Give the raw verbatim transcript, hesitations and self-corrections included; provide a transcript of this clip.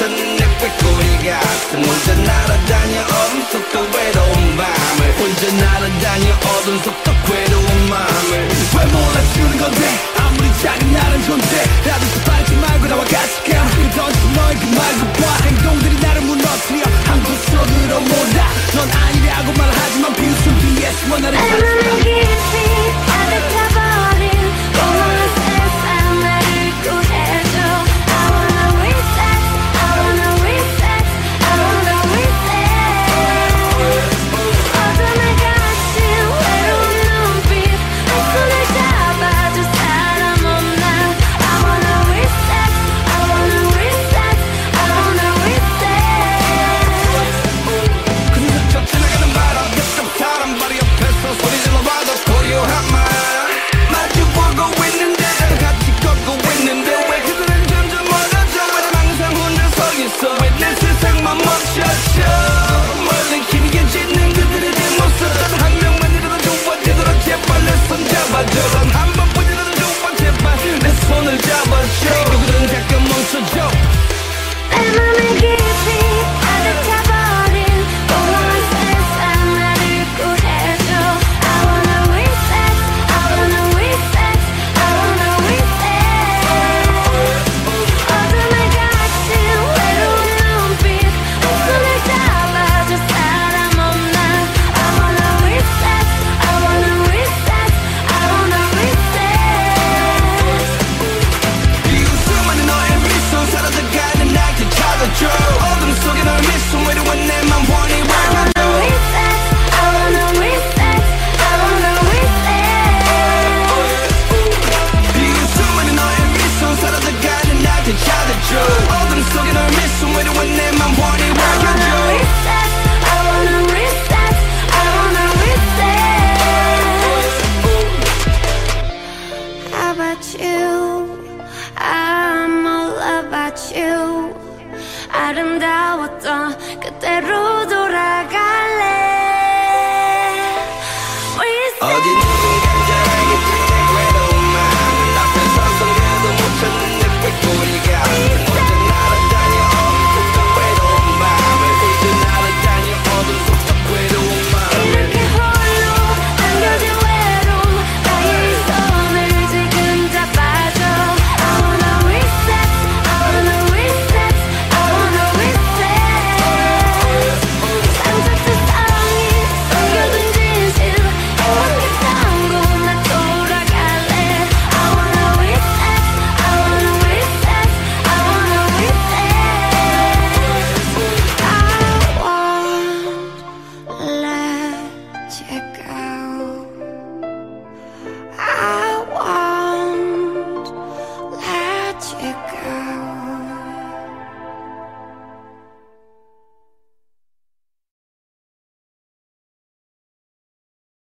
내 꾀꼬리 같은 혼자 날아다녀 어둠 속도 외로운 밤을 혼자 날아다녀 어둠 속도 괴로운 마음을 왜 몰라주는 건데 아무리 작은 나란 존재 나도 스파이지 말고 나와 같이 가 던진 너의 그 말고 봐 행동들이 나를 무너뜨려 한 구석으로 몰아 넌 아니라고 말하지만 비웃음 뒤에서 원하는 내 깊이 아득해버린 공허한 세상 나를 구해줘 I wanna reset I wanna reset I wanna reset 어둠에 갇힌 외로운 눈빛 내 손을 잡아줄 사람 없나 I wanna reset I wanna reset I wanna reset 그저 지나가는 바람 계속 사람 바로 옆에서 소리 질러봐도 고요한 말 마주보고 있는데 같이 걷고 있는데 왜 그들은 점점 멀어져 왜 난 항상 혼자 서 있어 왜 내 세상만 멈춰져 멀리 희미해지는 그들의 뒷모습 단 한 명만이라도 좋아 되도록 제발 내 손 잡아줘 단 한 번뿐이라도 좋아 제발 내 손을 잡아줘 누구든 잠깐 멈춰줘 내 맘에 깊이 아득해버린 공허한 세상 나를 구해줘 I wanna reset I wanna reset I wanna reset 어둠에 갇힌 외로운 눈빛 내 손을 잡아줄 사람 없나 I wanna reset I wanna reset I wanna reset 비웃음만이 너의 미소 사라져가는 날 되찾아줘 어둠 속에 너의 미소 외로운 내 맘 원이 I wanna reset I wanna reset I wanna reset 비웃음만이 너의 미소 사라져가는 날 되찾아줘 어둠 속에 너의 미소 외로운 내 맘 원이 I wanna 와줘줘 reset I wanna reset I wanna reset How about you I'm all about you 아름다웠던